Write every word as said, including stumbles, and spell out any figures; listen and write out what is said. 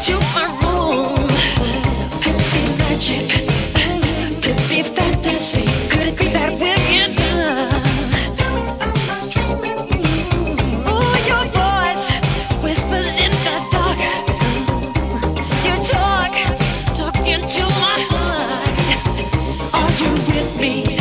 into my room. Could it be magic? Could it be fantasy? Could it be that we're in love? Oh, your voice whispers in the dark. You talk, talk into my heart. Are you with me?